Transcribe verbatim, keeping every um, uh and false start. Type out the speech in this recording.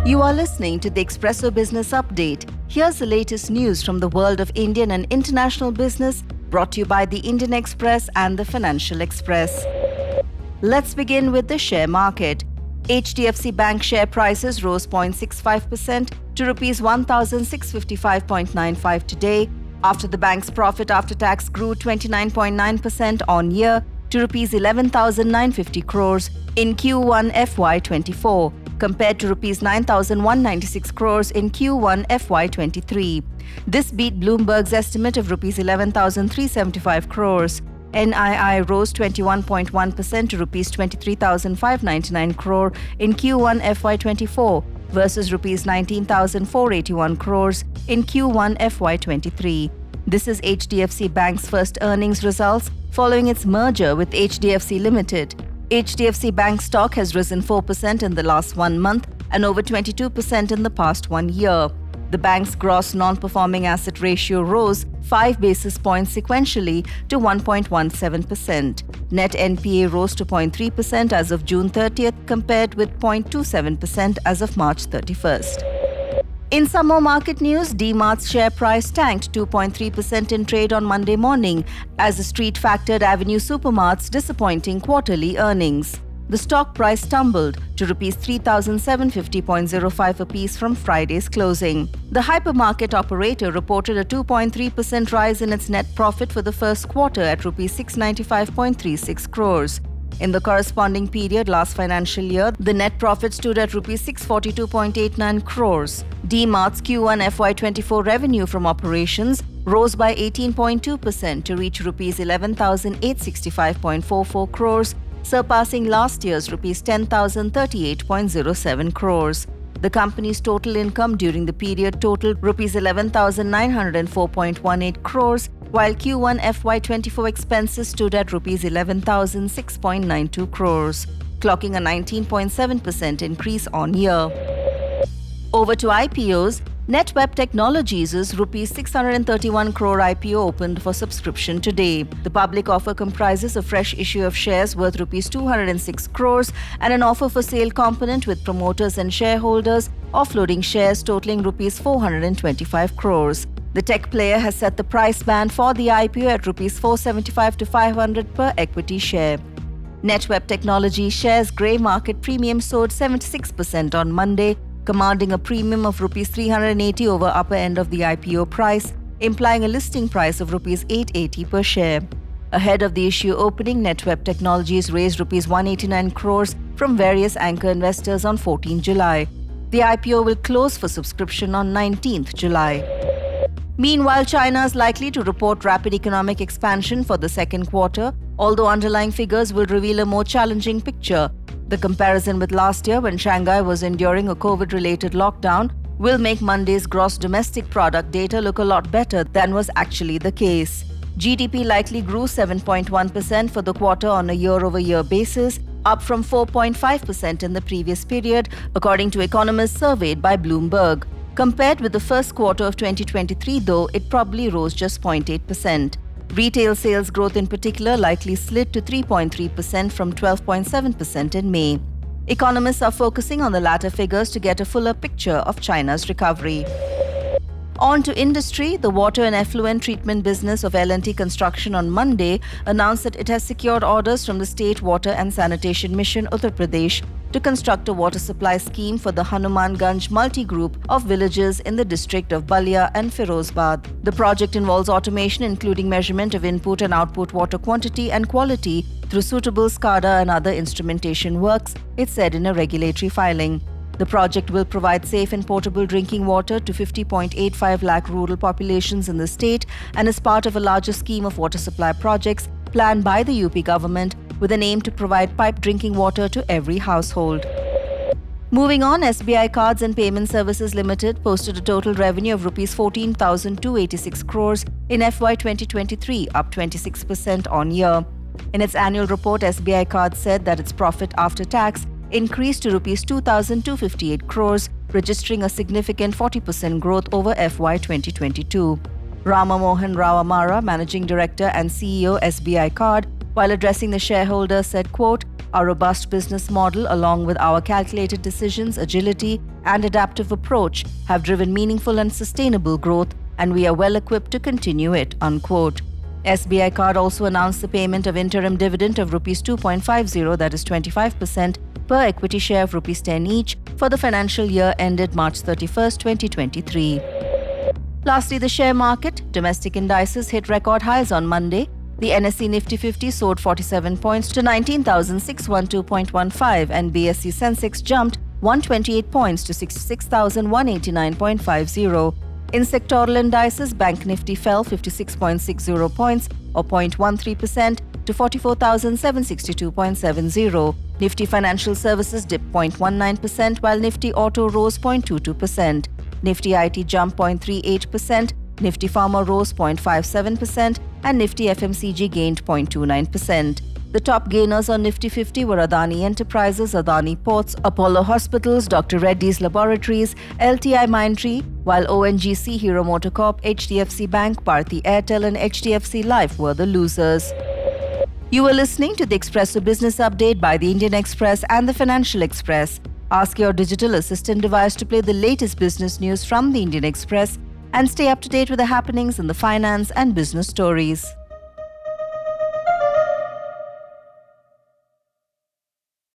You are listening to the Expresso Business Update. Here's the latest news from the world of Indian and international business, brought to you by the Indian Express and the Financial Express. Let's begin with the share market. H D F C Bank share prices rose zero point six five percent to rupees one thousand six hundred fifty-five point nine five today, after the bank's profit after tax grew twenty-nine point nine percent on year to rupees eleven thousand nine hundred fifty crores in Q one F Y twenty-four, compared to rupees nine thousand one hundred ninety-six crores in Q one F Y twenty-three. This beat Bloomberg's estimate of rupees eleven thousand three hundred seventy-five crores. N I I rose twenty-one point one percent to rupees twenty-three thousand five hundred ninety-nine crore in Q one F Y twenty-four versus rupees nineteen thousand four hundred eighty-one crores in Q one F Y twenty-three. This is H D F C Bank's first earnings results following its merger with H D F C Limited. H D F C Bank stock has risen four percent in the last one month and over twenty-two percent in the past one year. The bank's gross non-performing asset ratio rose five basis points sequentially to one point one seven percent. Net N P A rose to zero point three percent as of June thirtieth compared with zero point two seven percent as of March thirty-first. In some more market news, D-Mart's share price tanked two point three percent in trade on Monday morning as the street factored Avenue Supermart's disappointing quarterly earnings. The stock price tumbled to rupees three thousand seven hundred fifty point zero five a piece from Friday's closing. The hypermarket operator reported a two point three percent rise in its net profit for the first quarter at rupees six hundred ninety-five point three six crores. In the corresponding period last financial year, the net profit stood at rupees six hundred forty-two point eight nine crores. D-Mart's Q one F Y twenty-four revenue from operations rose by eighteen point two percent to reach rupees eleven thousand eight hundred sixty-five point four four crores, surpassing last year's rupees ten thousand thirty-eight point zero seven crores. The company's total income during the period totaled rupees eleven thousand nine hundred four point one eight crores, while Q one F Y twenty-four expenses stood at rupees eleven thousand six point nine two crores, clocking a nineteen point seven percent increase on year. Over to I P Os, NetWeb Technologies' rupees six hundred thirty-one crore I P O opened for subscription today. The public offer comprises a fresh issue of shares worth rupees two hundred six crores and an offer for sale component with promoters and shareholders offloading shares totaling rupees four hundred twenty-five crores. The tech player has set the price band for the I P O at rupees four hundred seventy-five to five hundred per equity share. NetWeb Technologies shares grey market premium soared seventy-six percent on Monday, commanding a premium of rupees three hundred eighty over upper end of the I P O price, implying a listing price of rupees eight hundred eighty per share. Ahead of the issue opening, NetWeb Technologies raised rupees one hundred eighty-nine crores from various anchor investors on fourteenth July. The I P O will close for subscription on nineteenth July. Meanwhile, China is likely to report rapid economic expansion for the second quarter, although underlying figures will reveal a more challenging picture. The comparison with last year, when Shanghai was enduring a COVID-related lockdown, will make Monday's gross domestic product data look a lot better than was actually the case. G D P likely grew seven point one percent for the quarter on a year-over-year basis, up from four point five percent in the previous period, according to economists surveyed by Bloomberg. Compared with the first quarter of twenty twenty-three, though, it probably rose just zero point eight percent. Retail sales growth in particular likely slid to three point three percent from twelve point seven percent in May. Economists are focusing on the latter figures to get a fuller picture of China's recovery. On to industry, the water and effluent treatment business of L and T Construction on Monday announced that it has secured orders from the State Water and Sanitation Mission Uttar Pradesh to construct a water supply scheme for the Hanumanganj multi-group of villages in the district of Balia and Firozabad. The project involves automation including measurement of input and output water quantity and quality through suitable SCADA and other instrumentation works, it said in a regulatory filing. The project will provide safe and portable drinking water to fifty point eight five lakh rural populations in the state and is part of a larger scheme of water supply projects planned by the U P government with an aim to provide piped drinking water to every household. Moving on, S B I Cards and Payment Services Limited posted a total revenue of rupees fourteen thousand two hundred eighty-six crores in F Y twenty twenty-three, up twenty-six percent on year. In its annual report, S B I Cards said that its profit after tax increased to rupees two thousand two hundred fifty-eight crores, registering a significant forty percent growth over F Y twenty twenty-two. Rama Mohan Rao Amara, Managing Director and C E O S B I Card, while addressing the shareholders, said, quote, Our robust business model, along with our calculated decisions, agility, and adaptive approach, have driven meaningful and sustainable growth, and we are well equipped to continue it, unquote. S B I Card also announced the payment of interim dividend of rupees two point five zero, that is twenty-five percent, per equity share of rupees ten each for the financial year ended March thirty-first, twenty twenty-three. Lastly, the share market. Domestic indices hit record highs on Monday. The N S E Nifty fifty soared forty-seven points to nineteen thousand six hundred twelve point one five and B S E Sensex jumped one hundred twenty-eight points to sixty-six thousand one hundred eighty-nine point five zero. In sectoral indices, Bank Nifty fell fifty-six point six zero points or zero point one three percent to forty-four thousand seven hundred sixty-two point seven zero. Nifty Financial Services dipped zero point one nine percent while Nifty Auto rose zero point two two percent. Nifty I T jumped zero point three eight percent, Nifty Pharma rose zero point five seven percent and Nifty F M C G gained zero point two nine percent. The top gainers on Nifty fifty were Adani Enterprises, Adani Ports, Apollo Hospitals, Doctor Reddy's Laboratories, L T I Mindtree, while O N G C, Hero MotoCorp, H D F C Bank, Bharti Airtel and H D F C Life were the losers. You were listening to the Expresso Business Update by the Indian Express and the Financial Express. Ask your digital assistant device to play the latest business news from the Indian Express and stay up to date with the happenings in the finance and business stories.